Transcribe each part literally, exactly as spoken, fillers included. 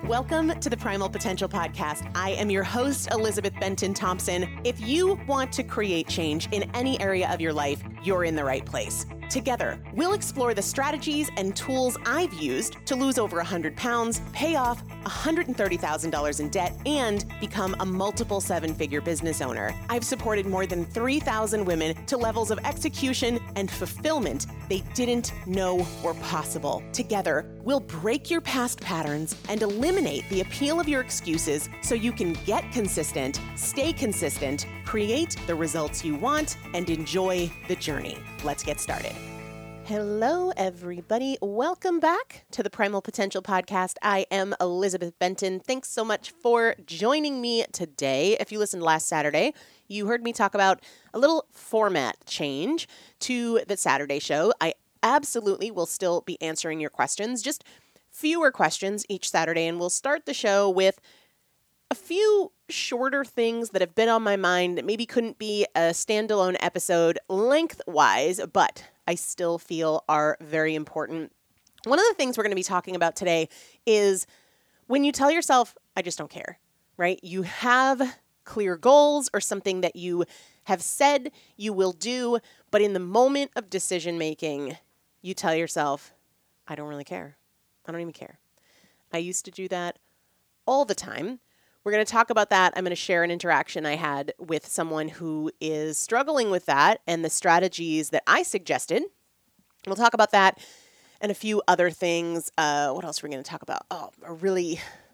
Welcome to the Primal Potential Podcast. I am your host, Elizabeth Benton Thompson. If you want to create change in any area of your life, you're in the right place. Together, we'll explore the strategies and tools I've used to lose over one hundred pounds, pay off one hundred thirty thousand dollars in debt, and become a multiple seven-figure business owner. I've supported more than three thousand women to levels of execution and fulfillment they didn't know were possible. Together, we'll break your past patterns and eliminate the appeal of your excuses so you can get consistent, stay consistent, create the results you want, and enjoy the journey. Let's get started. Hello, everybody. Welcome back to the Primal Potential Podcast. I am Elizabeth Benton. Thanks so much for joining me today. If you listened last Saturday, you heard me talk about a little format change to the Saturday show. I absolutely will still be answering your questions, just fewer questions each Saturday, and we'll start the show with a few shorter things that have been on my mind that maybe couldn't be a standalone episode lengthwise, but I still feel are very important. One of the things we're going to be talking about today is when you tell yourself, I just don't care, right? You have clear goals or something that you have said you will do, but in the moment of decision making, you tell yourself, I don't really care. I don't even care. I used to do that all the time. We're going to talk about that. I'm going to share an interaction I had with someone who is struggling with that and the strategies that I suggested. We'll talk about that and a few other things. Uh, what else are we going to talk about? Oh, a really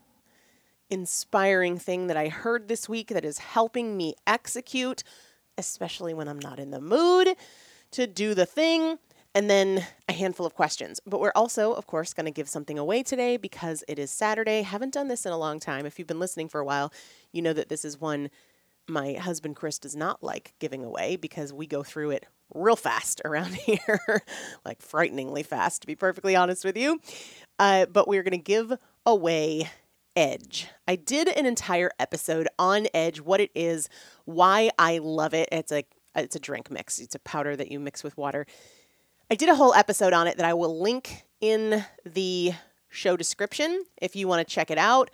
inspiring thing that I heard this week that is helping me execute, especially when I'm not in the mood to do the thing. And then a handful of questions. But we're also, of course, going to give something away today because it is Saturday. Haven't done this in a long time. If you've been listening for a while, you know that this is one my husband, Chris, does not like giving away because we go through it real fast around here, like frighteningly fast, to be perfectly honest with you. Uh, but we're going to give away Edge. I did an entire episode on Edge, what it is, why I love it. It's a, it's a drink mix. It's a powder that you mix with water. I did a whole episode on it that I will link in the show description if you want to check it out.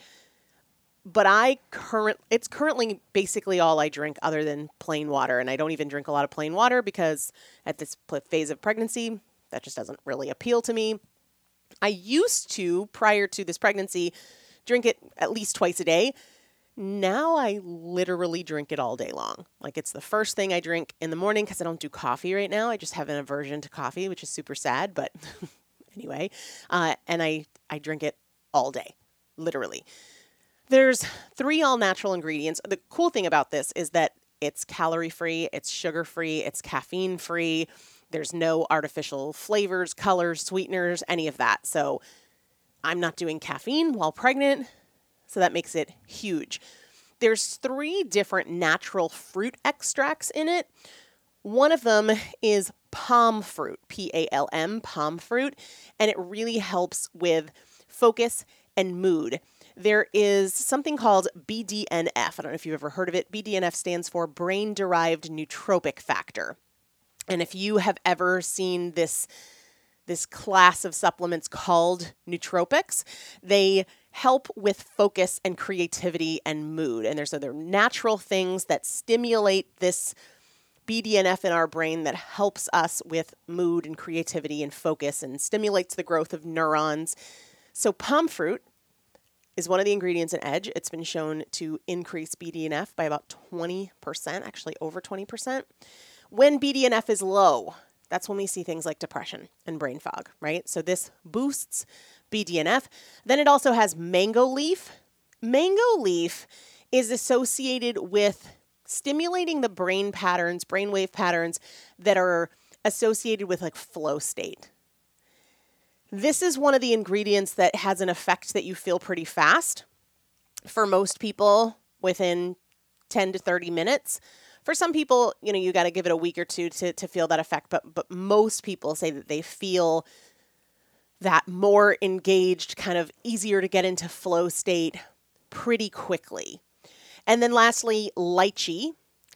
But I current it's currently basically all I drink other than plain water. And I don't even drink a lot of plain water because at this phase of pregnancy, that just doesn't really appeal to me. I used to, prior to this pregnancy, drink it at least twice a day. Now I literally drink it all day long. Like it's the first thing I drink in the morning because I don't do coffee right now. I just have an aversion to coffee, which is super sad, but anyway. Uh, and I, I drink it all day, literally. There's three all-natural ingredients. The cool thing about this is that it's calorie-free, it's sugar-free, it's caffeine-free. There's no artificial flavors, colors, sweeteners, any of that. So I'm not doing caffeine while pregnant. So that makes it huge. There's three different natural fruit extracts in it. One of them is palm fruit, P A L M, palm fruit, and it really helps with focus and mood. There is something called B D N F. I don't know if you've ever heard of it. B D N F stands for brain-derived nootropic factor. And if you have ever seen this, this class of supplements called nootropics, they help with focus and creativity and mood. And there's other natural things that stimulate this B D N F in our brain that helps us with mood and creativity and focus and stimulates the growth of neurons. So palm fruit is one of the ingredients in Edge. It's been shown to increase B D N F by about twenty percent, actually over twenty percent. When B D N F is low, that's when we see things like depression and brain fog, right? So this boosts B D N F. Then it also has mango leaf. Mango leaf is associated with stimulating the brain patterns, brainwave patterns that are associated with like flow state. This is one of the ingredients that has an effect that you feel pretty fast. For most people, within ten to thirty minutes. For some people, you know, you got to give it a week or two to, to feel that effect. But, but most people say that they feel that more engaged, kind of easier to get into flow state pretty quickly. And then lastly, lychee.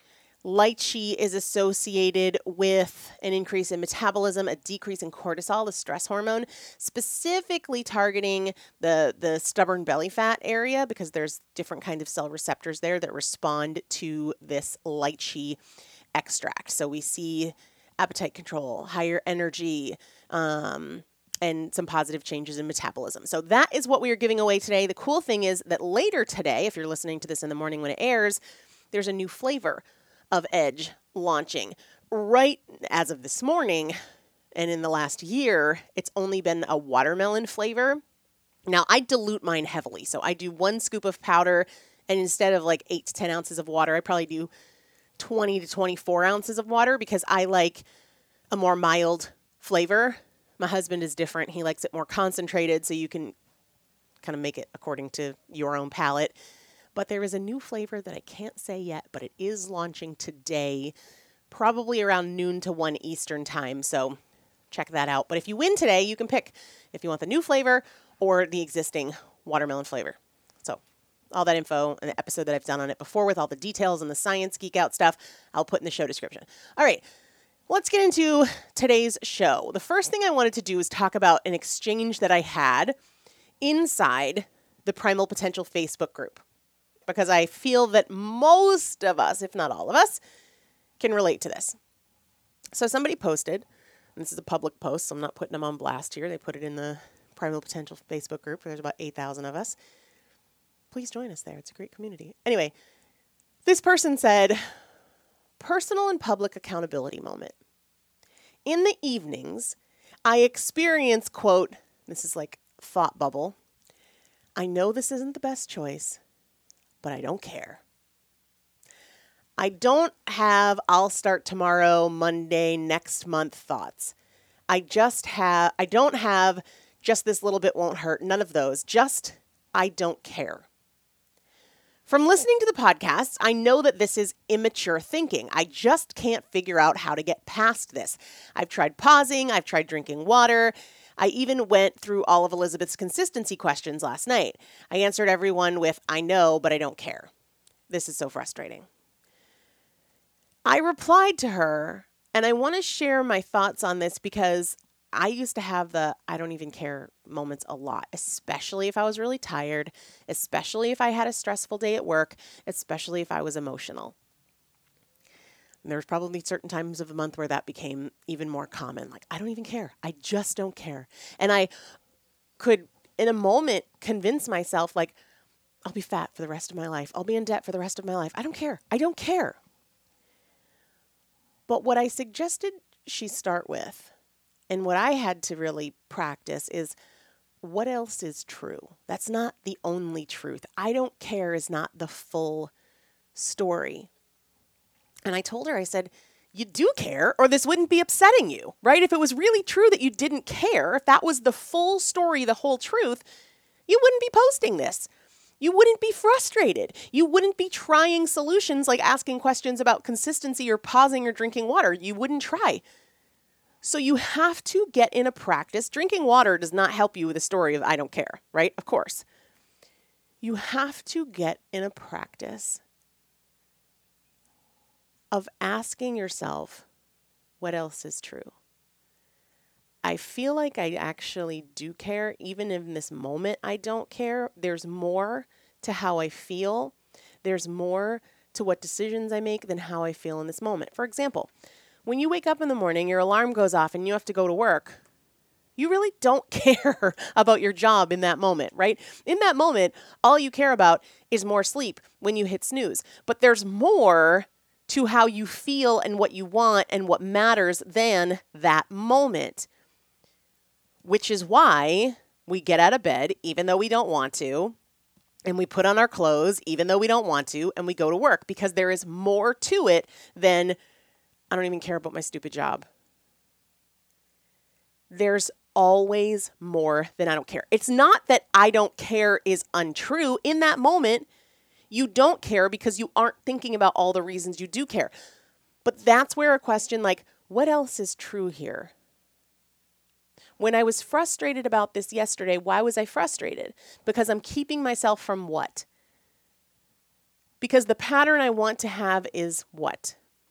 Lychee is associated with an increase in metabolism, a decrease in cortisol, the stress hormone, specifically targeting the, the stubborn belly fat area because there's different kinds of cell receptors there that respond to this lychee extract. So we see appetite control, higher energy, um, and some positive changes in metabolism. So that is what we are giving away today. The cool thing is that later today, if you're listening to this in the morning when it airs, there's a new flavor of Edge launching. Right as of this morning and in the last year, it's only been a watermelon flavor. Now, I dilute mine heavily. So I do one scoop of powder, and instead of like eight to ten ounces of water, I probably do twenty to twenty-four ounces of water because I like a more mild flavor. My husband is different. He likes it more concentrated, so you can kind of make it according to your own palate. But there is a new flavor that I can't say yet, but it is launching today, probably around noon to one Eastern time. So check that out. But if you win today, you can pick if you want the new flavor or the existing watermelon flavor. So all that info and the episode that I've done on it before with all the details and the science geek out stuff, I'll put in the show description. All right, let's get into today's show. The first thing I wanted to do is talk about an exchange that I had inside the Primal Potential Facebook group, because I feel that most of us, if not all of us, can relate to this. So somebody posted, and this is a public post, so I'm not putting them on blast here. They put it in the Primal Potential Facebook group. There's about eight thousand of us. Please join us there. It's a great community. Anyway, this person said, personal and public accountability moment. In the evenings, I experience, quote, this is like thought bubble, I know this isn't the best choice, but I don't care. I don't have I'll start tomorrow, Monday, next month thoughts. I just have, I don't have just this little bit won't hurt. None of those. Just I don't care. From listening to the podcast, I know that this is immature thinking. I just can't figure out how to get past this. I've tried pausing. I've tried drinking water. I even went through all of Elizabeth's consistency questions last night. I answered everyone with, I know, but I don't care. This is so frustrating. I replied to her, and I want to share my thoughts on this because I used to have the I don't even care moments a lot, especially if I was really tired, especially if I had a stressful day at work, especially if I was emotional. And there was probably certain times of the month where that became even more common. Like, I don't even care. I just don't care. And I could, in a moment, convince myself, like, I'll be fat for the rest of my life. I'll be in debt for the rest of my life. I don't care. I don't care. But what I suggested she start with, and what I had to really practice, is what else is true? That's not the only truth. I don't care is not the full story. And I told her, I said, you do care, or this wouldn't be upsetting you, right? If it was really true that you didn't care, if that was the full story, the whole truth, you wouldn't be posting this. You wouldn't be frustrated. You wouldn't be trying solutions like asking questions about consistency or pausing or drinking water. You wouldn't try. So you have to get in a practice. Drinking water does not help you with a story of I don't care, right? Of course. You have to get in a practice of asking yourself, what else is true? I feel like I actually do care. Even in this moment, I don't care. There's more to how I feel. There's more to what decisions I make than how I feel in this moment. For example, when you wake up in the morning, your alarm goes off and you have to go to work, you really don't care about your job in that moment, right? In that moment, all you care about is more sleep when you hit snooze. But there's more to how you feel and what you want and what matters than that moment. Which is why we get out of bed even though we don't want to, and we put on our clothes even though we don't want to, and we go to work, because there is more to it than I don't even care about my stupid job. There's always more than I don't care. It's not that I don't care is untrue. In that moment, you don't care because you aren't thinking about all the reasons you do care. But that's where a question like, what else is true here? When I was frustrated about this yesterday, why was I frustrated? Because I'm keeping myself from what? Because the pattern I want to have is what?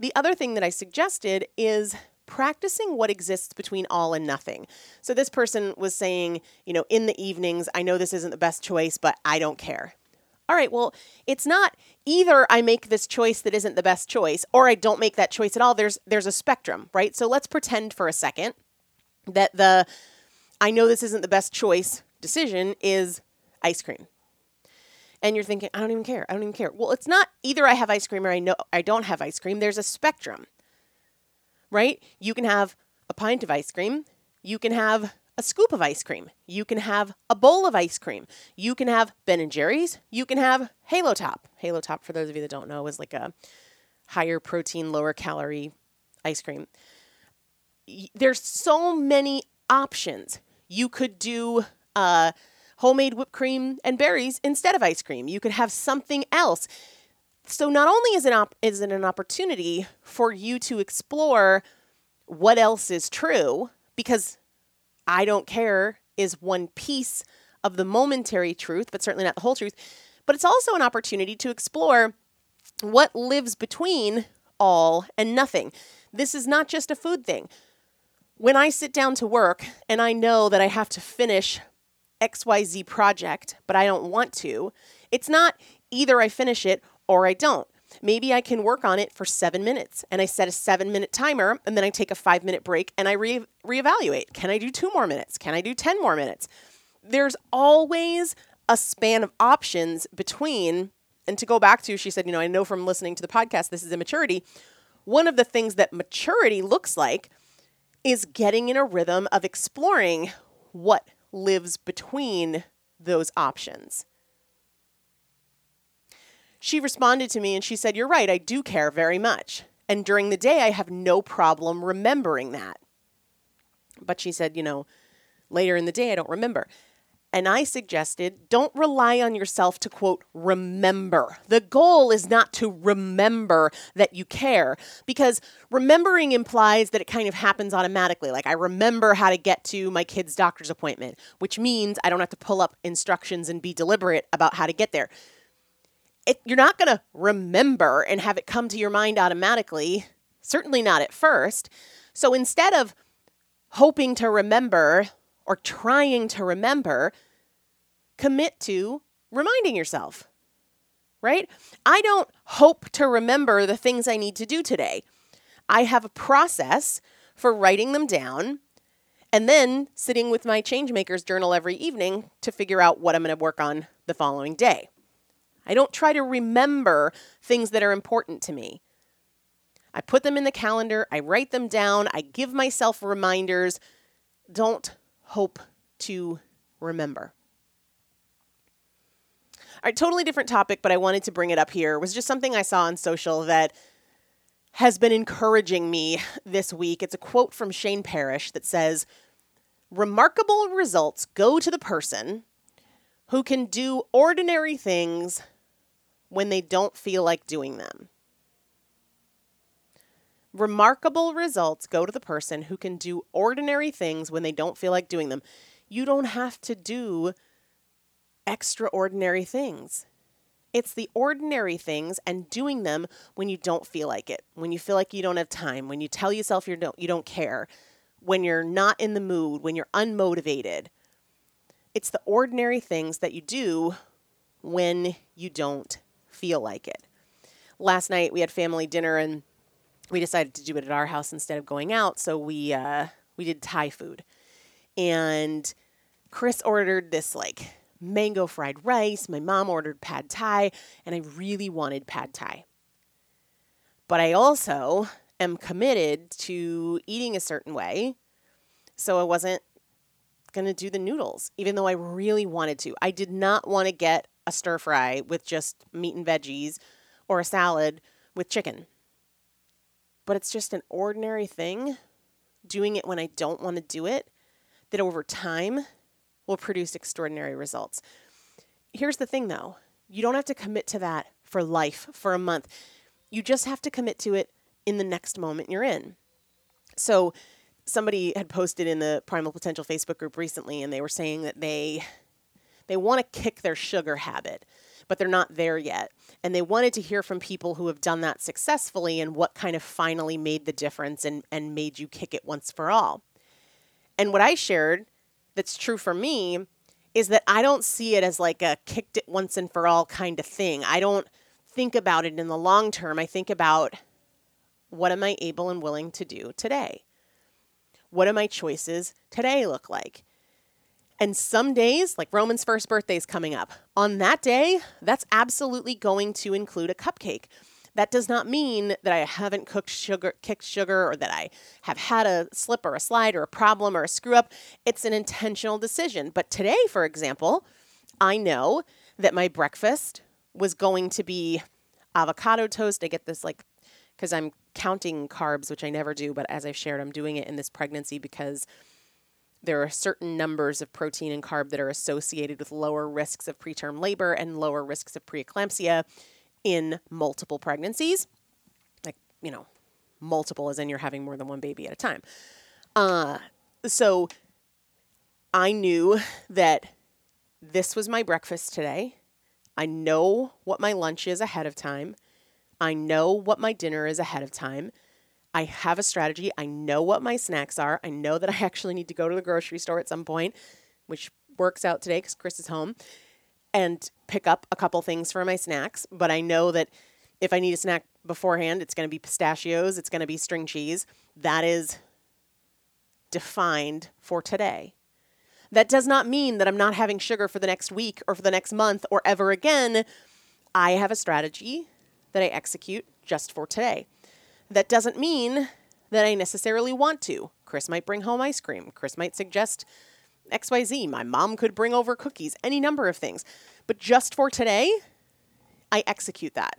The other thing that I suggested is practicing what exists between all and nothing. So this person was saying, you know, in the evenings, I know this isn't the best choice, but I don't care. All right, well, it's not either I make this choice that isn't the best choice or I don't make that choice at all. There's there's a spectrum, right? So let's pretend for a second that the I know this isn't the best choice decision is ice cream. And you're thinking, I don't even care. I don't even care. Well, it's not either I have ice cream or I know I don't have ice cream. There's a spectrum, right? You can have a pint of ice cream. You can have a scoop of ice cream. You can have a bowl of ice cream. You can have Ben and Jerry's. You can have Halo Top. Halo Top, for those of you that don't know, is like a higher protein, lower calorie ice cream. There's so many options. You could do uh, homemade whipped cream and berries instead of ice cream. You could have something else. So not only is it, op- is it an opportunity for you to explore what else is true, because I don't care is one piece of the momentary truth, but certainly not the whole truth. But it's also an opportunity to explore what lives between all and nothing. This is not just a food thing. When I sit down to work and I know that I have to finish X Y Z project, but I don't want to, it's not either I finish it or I don't. Maybe I can work on it for seven minutes and I set a seven minute timer and then I take a five minute break and I re- reevaluate. Can I do two more minutes? Can I do ten more minutes? There's always a span of options between, and to go back to, she said, you know, I know from listening to the podcast, this is immaturity. One of the things that maturity looks like is getting in a rhythm of exploring what lives between those options. She responded to me and she said, you're right, I do care very much. And during the day, I have no problem remembering that. But she said, you know, later in the day, I don't remember. And I suggested, don't rely on yourself to, quote, remember. The goal is not to remember that you care, because remembering implies that it kind of happens automatically. Like, I remember how to get to my kid's doctor's appointment, which means I don't have to pull up instructions and be deliberate about how to get there. It, you're not going to remember and have it come to your mind automatically, certainly not at first. So instead of hoping to remember or trying to remember, commit to reminding yourself, right? I don't hope to remember the things I need to do today. I have a process for writing them down and then sitting with my Changemakers journal every evening to figure out what I'm going to work on the following day. I don't try to remember things that are important to me. I put them in the calendar. I write them down. I give myself reminders. Don't hope to remember. All right, totally different topic, but I wanted to bring it up here. It was just something I saw on social that has been encouraging me this week. It's a quote from Shane Parrish that says, "Remarkable results go to the person who can do ordinary things when they don't feel like doing them." Remarkable results go to the person who can do ordinary things when they don't feel like doing them. You don't have to do extraordinary things. It's the ordinary things and doing them when you don't feel like it, when you feel like you don't have time, when you tell yourself you don't, you don't care, when you're not in the mood, when you're unmotivated. It's the ordinary things that you do when you don't feel like it. Last night we had family dinner and we decided to do it at our house instead of going out. So we uh, we did Thai food. And Chris ordered this like mango fried rice. My mom ordered pad Thai. And I really wanted pad Thai. But I also am committed to eating a certain way. So I wasn't going to do the noodles, even though I really wanted to. I did not want to get a stir fry with just meat and veggies or a salad with chicken. But it's just an ordinary thing, doing it when I don't want to do it, that over time will produce extraordinary results. Here's the thing, though. You don't have to commit to that for life, for a month. You just have to commit to it in the next moment you're in. So somebody had posted in the Primal Potential Facebook group recently, and they were saying that they they want to kick their sugar habit. but they're not there yet. And they wanted to hear from people who have done that successfully and what kind of finally made the difference and, and made you kick it once for all. And what I shared that's true for me is that I don't see it as like a kicked it once and for all kind of thing. I don't think about it in the long term. I think about, what am I able and willing to do today? What do my choices today look like? And some days, like Roman's first birthday is coming up. On that day, that's absolutely going to include a cupcake. That does not mean that I haven't cooked sugar, kicked sugar, or that I have had a slip or a slide or a problem or a screw up. It's an intentional decision. But today, for example, I know that my breakfast was going to be avocado toast. I get this like, because I'm counting carbs, which I never do, but as I've shared, I'm doing it in this pregnancy because there are certain numbers of protein and carb that are associated with lower risks of preterm labor and lower risks of preeclampsia in multiple pregnancies. Like, you know, multiple as in you're having more than one baby at a time. Uh, so I knew that this was my breakfast today. I know what my lunch is ahead of time. I know what my dinner is ahead of time. I have a strategy. I know what my snacks are. I know that I actually need to go to the grocery store at some point, which works out today because Chris is home, and pick up a couple things for my snacks. But I know that if I need a snack beforehand, it's going to be pistachios. It's going to be string cheese. That is defined for today. That does not mean that I'm not having sugar for the next week or for the next month or ever again. I have a strategy that I execute just for today. That doesn't mean that I necessarily want to. Chris might bring home ice cream. Chris might suggest X Y Z. My mom could bring over cookies, any number of things. But just for today, I execute that.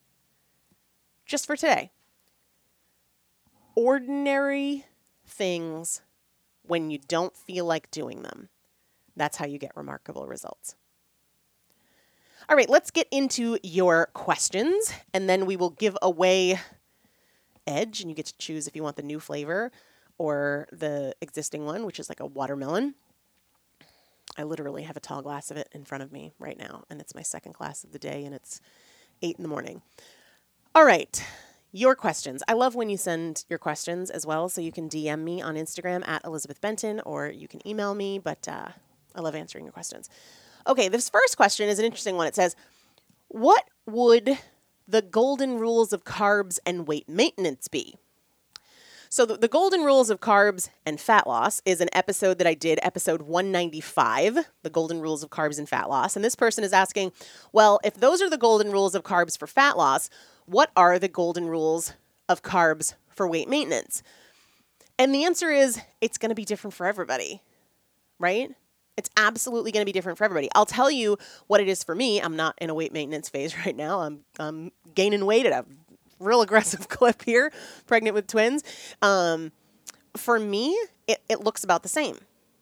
Just for today. Ordinary things when you don't feel like doing them. That's how you get remarkable results. All right, let's get into your questions, and then we will give away Edge, and you get to choose if you want the new flavor or the existing one, which is like a watermelon. I literally have a tall glass of it in front of me right now, and it's my second glass of the day, and it's eight in the morning. All right, your questions. I love when you send your questions as well, so you can D M me on Instagram at Elizabeth Benton, or you can email me, but uh, I love answering your questions. Okay, this first question is an interesting one. It says, what would the golden rules of carbs and weight maintenance be? So the, the golden rules of carbs and fat loss is an episode that I did, episode one ninety-five, the golden rules of carbs and fat loss. And this person is asking, well, if those are the golden rules of carbs for fat loss, what are the golden rules of carbs for weight maintenance? And the answer is, it's going to be different for everybody, right? It's absolutely going to be different for everybody. I'll tell you what it is for me. I'm not in a weight maintenance phase right now. I'm, I'm gaining weight at a real aggressive clip here, pregnant with twins. Um, for me, it, it looks about the same.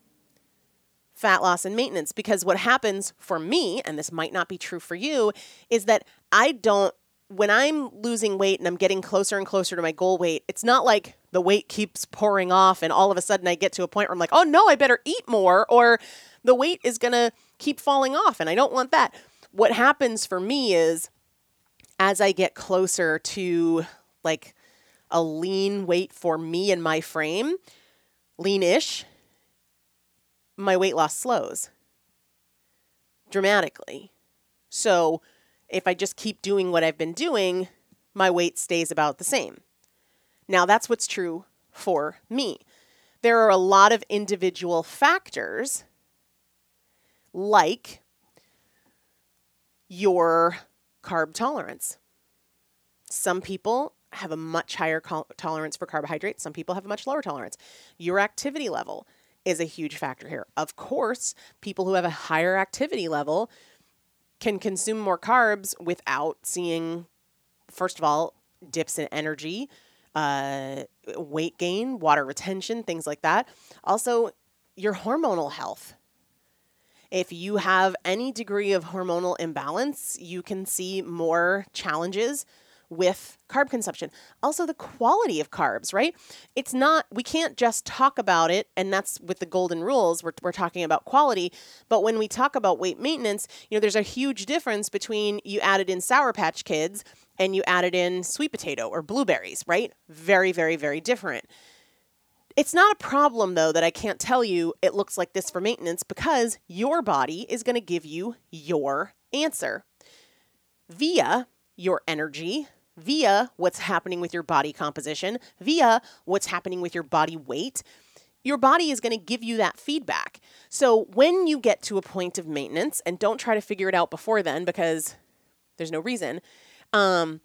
Fat loss and maintenance, because what happens for me, and this might not be true for you, is that I don't, when I'm losing weight and I'm getting closer and closer to my goal weight, it's not like the weight keeps pouring off and all of a sudden I get to a point where I'm like, oh no, I better eat more, or the weight is going to keep falling off, and I don't want that. What happens for me is, as I get closer to like a lean weight for me and my frame, lean-ish, my weight loss slows dramatically. So if I just keep doing what I've been doing, my weight stays about the same. Now, that's what's true for me. There are a lot of individual factors, like your carb tolerance. Some people have a much higher co- tolerance for carbohydrates. Some people have a much lower tolerance. Your activity level is a huge factor here. Of course, people who have a higher activity level can consume more carbs without seeing, first of all, dips in energy, uh, weight gain, water retention, things like that. Also, your hormonal health. If you have any degree of hormonal imbalance, you can see more challenges with carb consumption. Also the quality of carbs, right? It's not, we can't just talk about it, and that's with the golden rules, we're, we're talking about quality, but when we talk about weight maintenance, you know, there's a huge difference between you added in Sour Patch Kids and you added in sweet potato or blueberries, right? Very, very, very different. It's not a problem, though, that I can't tell you it looks like this for maintenance, because your body is going to give you your answer via your energy, via what's happening with your body composition, via what's happening with your body weight. Your body is going to give you that feedback. So when you get to a point of maintenance, and don't try to figure it out before then, because there's no reason, um,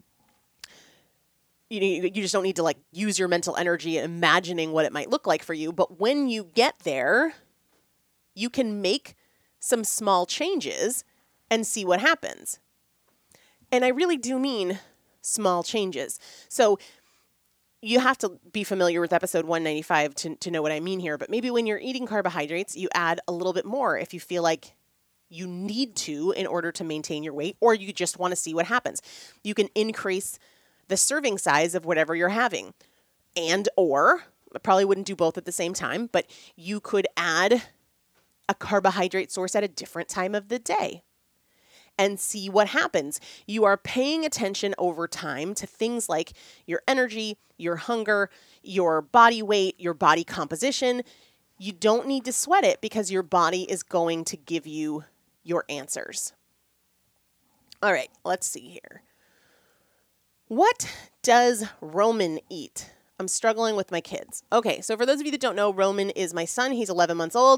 you you just don't need to like use your mental energy imagining what it might look like for you. But when you get there, you can make some small changes and see what happens. And I really do mean small changes. So you have to be familiar with episode one ninety-five to, to know what I mean here. But maybe when you're eating carbohydrates, you add a little bit more if you feel like you need to in order to maintain your weight, or you just want to see what happens. You can increase the serving size of whatever you're having. And or, I probably wouldn't do both at the same time, but you could add a carbohydrate source at a different time of the day and see what happens. You are paying attention over time to things like your energy, your hunger, your body weight, your body composition. You don't need to sweat it because your body is going to give you your answers. All right, let's see here. What does Roman eat? I'm struggling with my kids. Okay, so for those of you that don't know, Roman is my son. He's eleven months old.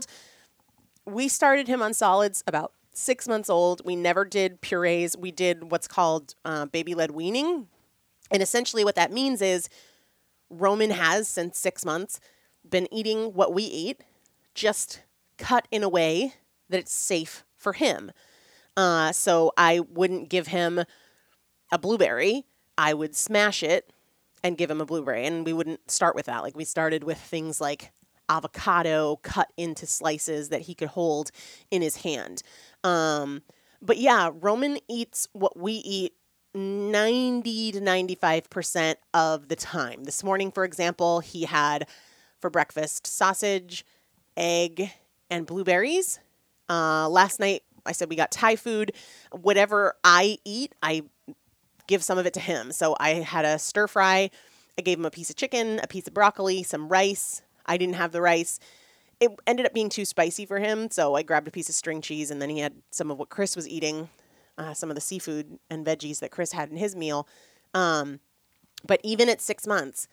We started him on solids about six months old. We never did purees. We did what's called uh, baby-led weaning. And essentially what that means is Roman has, since six months, been eating what we eat, just cut in a way that it's safe for him. Uh, so I wouldn't give him a blueberry. I would smash it and give him a blueberry. And we wouldn't start with that. Like we started with things like avocado cut into slices that he could hold in his hand. Um, but yeah, Roman eats what we eat ninety to ninety-five percent of the time. This morning, for example, he had for breakfast sausage, egg, and blueberries. Uh, last night, I said we got Thai food. Whatever I eat, I give some of it to him. So I had a stir fry. I gave him a piece of chicken, a piece of broccoli, some rice. I didn't have the rice. It ended up being too spicy for him, so I grabbed a piece of string cheese, and then he had some of what Chris was eating, uh, some of the seafood and veggies that Chris had in his meal. Um, but even at six months,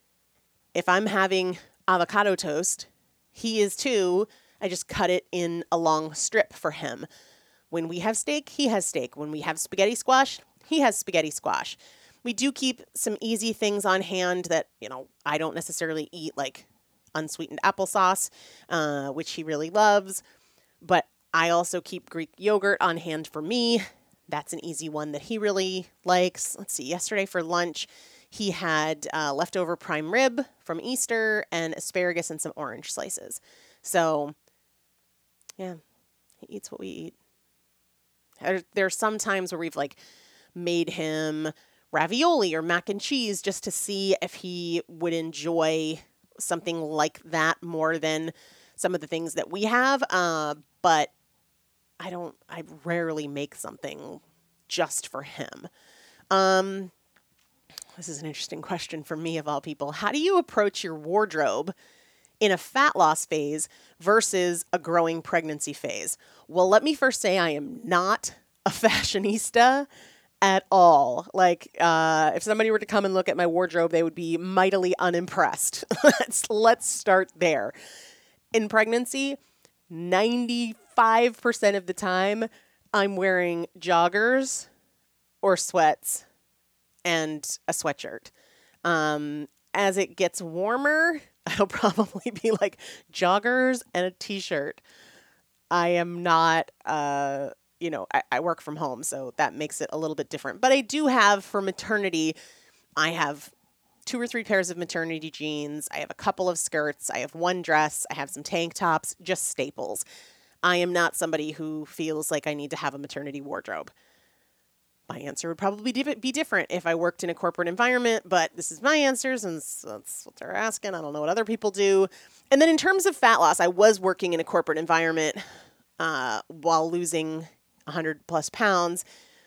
if I'm having avocado toast, he is too. I just cut it in a long strip for him. When we have steak, he has steak. When we have spaghetti squash, he has spaghetti squash. We do keep some easy things on hand that, you know, I don't necessarily eat, like unsweetened applesauce, uh, which he really loves. But I also keep Greek yogurt on hand for me. That's an easy one that he really likes. Let's see, yesterday for lunch, he had uh, leftover prime rib from Easter and asparagus and some orange slices. So, yeah, he eats what we eat. There, there are some times where we've like made him ravioli or mac and cheese just to see if he would enjoy something like that more than some of the things that we have. Uh, but I don't, I rarely make something just for him. Um, this is an interesting question for me of all people. How do you approach your wardrobe in a fat loss phase versus a growing pregnancy phase? Well, let me first say I am not a fashionista at all. Like, uh, if somebody were to come and look at my wardrobe, they would be mightily unimpressed. let's, let's start there. In pregnancy, ninety-five percent of the time, I'm wearing joggers or sweats and a sweatshirt. Um, as it gets warmer, I'll probably be like joggers and a t-shirt. I am not, uh, you know, I, I work from home, so that makes it a little bit different. But I do have, for maternity, I have two or three pairs of maternity jeans. I have a couple of skirts. I have one dress. I have some tank tops, just staples. I am not somebody who feels like I need to have a maternity wardrobe. My answer would probably be be different if I worked in a corporate environment, but this is my answer since that's what they're asking. I don't know what other people do. And then in terms of fat loss, I was working in a corporate environment uh, while losing one hundred plus pounds.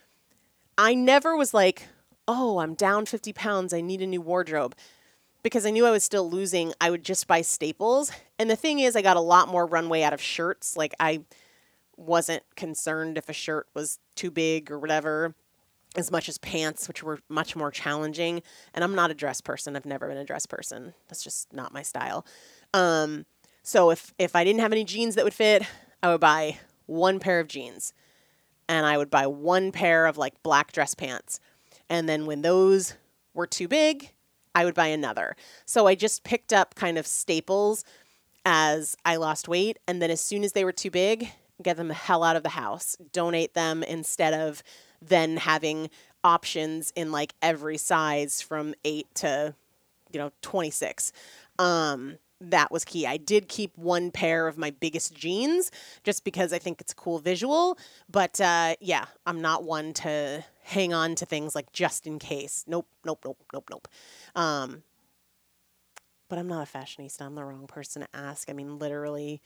I never was like, oh, I'm down fifty pounds. I need a new wardrobe. Because I knew I was still losing, I would just buy staples. And the thing is, I got a lot more runway out of shirts. Like, I wasn't concerned if a shirt was too big or whatever, as much as pants, which were much more challenging. And I'm not a dress person. I've never been a dress person. That's just not my style. Um, so if, if I didn't have any jeans that would fit, I would buy one pair of jeans. And I would buy one pair of like black dress pants. And then when those were too big, I would buy another. So I just picked up kind of staples as I lost weight. And then as soon as they were too big, get them the hell out of the house. Donate them instead of then having options in like every size from eight to, you know, twenty-six. Um, that was key. I did keep one pair of my biggest jeans just because I think it's a cool visual. But uh, yeah, I'm not one to hang on to things like just in case. Nope, nope, nope, nope, nope. Um, but I'm not a fashionista. I'm the wrong person to ask. I mean, literally,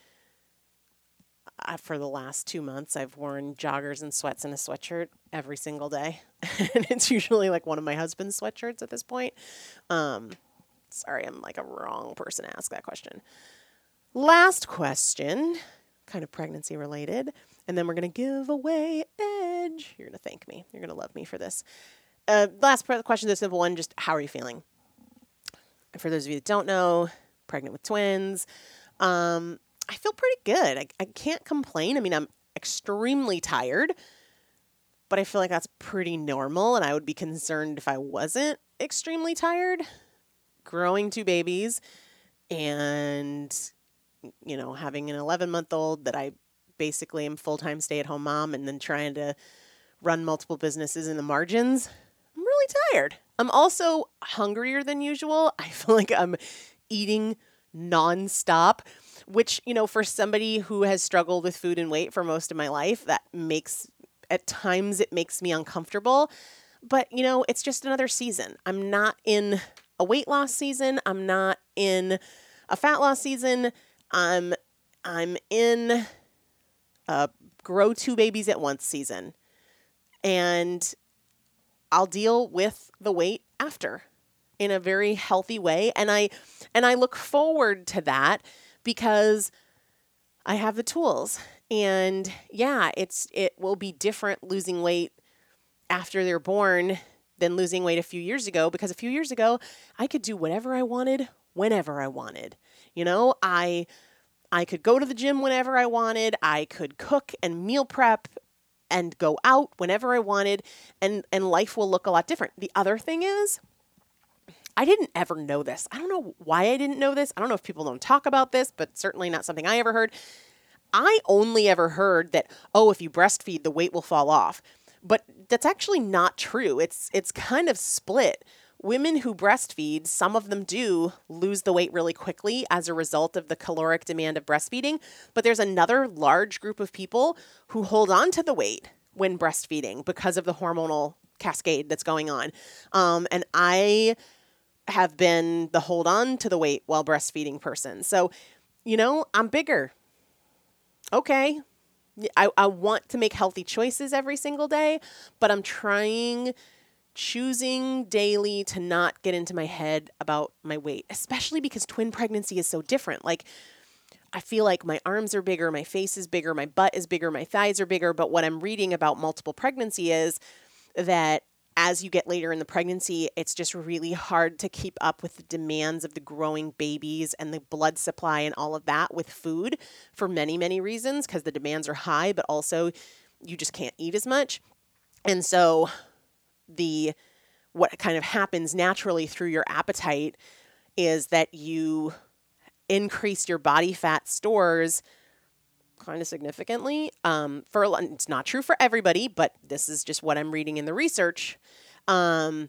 uh, for the last two months, I've worn joggers and sweats and a sweatshirt every single day. And it's usually like one of my husband's sweatshirts at this point. Um, sorry, I'm like a wrong person to ask that question. Last question, kind of pregnancy related. And then we're going to give away Edge. You're going to thank me. You're going to love me for this. Uh, last question, the simple one, just how are you feeling? For those of you that don't know, pregnant with twins. Um, I feel pretty good. I, I can't complain. I mean, I'm extremely tired, but I feel like that's pretty normal, and I would be concerned if I wasn't extremely tired. Growing two babies and, you know, having an eleven-month-old that I basically am full-time stay-at-home mom and then trying to run multiple businesses in the margins, I'm really tired. I'm also hungrier than usual. I feel like I'm eating nonstop, which, you know, for somebody who has struggled with food and weight for most of my life, that makes, at times it makes me uncomfortable. But, you know, it's just another season. I'm not in a weight loss season. I'm not in a fat loss season. I'm, I'm in a grow two babies at once season. And I'll deal with the weight after in a very healthy way. And I and I look forward to that because I have the tools. And yeah, it's it will be different losing weight after they're born than losing weight a few years ago, because a few years ago I could do whatever I wanted whenever I wanted. You know, I I could go to the gym whenever I wanted. I could cook and meal prep and go out whenever I wanted, and, and life will look a lot different. The other thing is, I didn't ever know this. I don't know why I didn't know this. I don't know if people don't talk about this, but certainly not something I ever heard. I only ever heard that, oh, if you breastfeed, the weight will fall off. But that's actually not true. It's it's kind of split. Women who breastfeed, some of them do lose the weight really quickly as a result of the caloric demand of breastfeeding. But there's another large group of people who hold on to the weight when breastfeeding because of the hormonal cascade that's going on. Um, and I have been the hold on to the weight while breastfeeding person. So, you know, I'm bigger. Okay. I, I want to make healthy choices every single day, but I'm trying... choosing daily to not get into my head about my weight, especially because twin pregnancy is so different. Like, I feel like my arms are bigger, my face is bigger, my butt is bigger, my thighs are bigger. But what I'm reading about multiple pregnancy is that as you get later in the pregnancy, it's just really hard to keep up with the demands of the growing babies and the blood supply and all of that with food for many, many reasons, because the demands are high, but also you just can't eat as much. And so the what kind of happens naturally through your appetite is that you increase your body fat stores kind of significantly. Um, for it's not true for everybody, but this is just what I'm reading in the research. Um,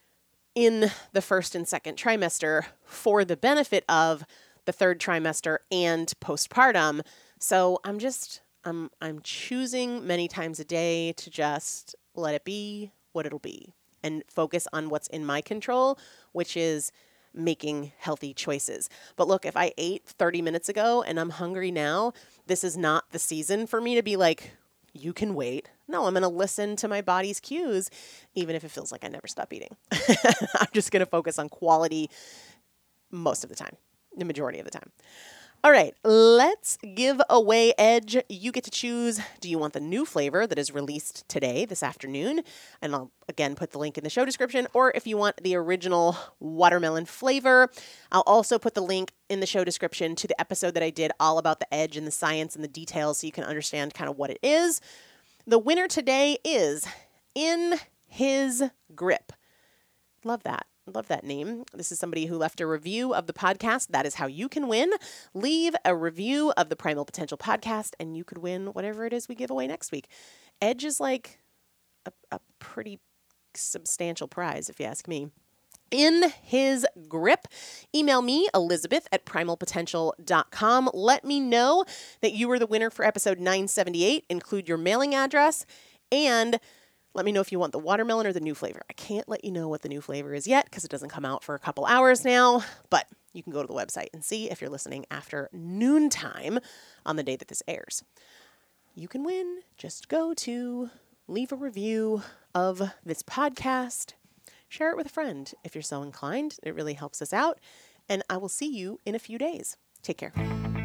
in the first and second trimester for the benefit of the third trimester and postpartum. So I'm just I'm I'm choosing many times a day to just let it be what it'll be and focus on what's in my control, which is making healthy choices. But look, if I ate thirty minutes ago and I'm hungry now, this is not the season for me to be like, you can wait. No, I'm going to listen to my body's cues, even if it feels like I never stop eating. I'm just going to focus on quality most of the time, the majority of the time. All right, let's give away Edge. You get to choose. Do you want the new flavor that is released today, this afternoon? And I'll, again, put the link in the show description. Or if you want the original watermelon flavor, I'll also put the link in the show description to the episode that I did all about the Edge and the science and the details so you can understand kind of what it is. The winner today is In His Grip. Love that. Love that name. This is somebody who left a review of the podcast. That is how you can win. Leave a review of the Primal Potential podcast, and you could win whatever it is we give away next week. Edge is like a, a pretty substantial prize, if you ask me. In His Grip. Email me, Elizabeth at primal potential dot com. Let me know that you were the winner for episode nine seventy-eight. Include your mailing address, and let me know if you want the watermelon or the new flavor. I can't let you know what the new flavor is yet because it doesn't come out for a couple hours now, but you can go to the website and see if you're listening after noontime on the day that this airs. You can win. Just go to leave a review of this podcast. Share it with a friend if you're so inclined. It really helps us out. And I will see you in a few days. Take care.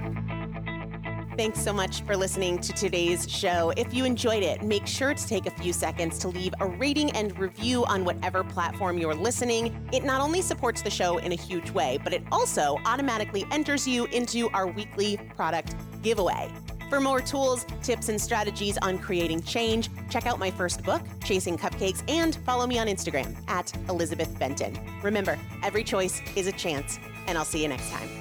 Thanks so much for listening to today's show. If you enjoyed it, make sure to take a few seconds to leave a rating and review on whatever platform you're listening. It not only supports the show in a huge way, but it also automatically enters you into our weekly product giveaway. For more tools, tips, and strategies on creating change, check out my first book, Chasing Cupcakes, and follow me on Instagram at Elizabeth Benton. Remember, every choice is a chance, and I'll see you next time.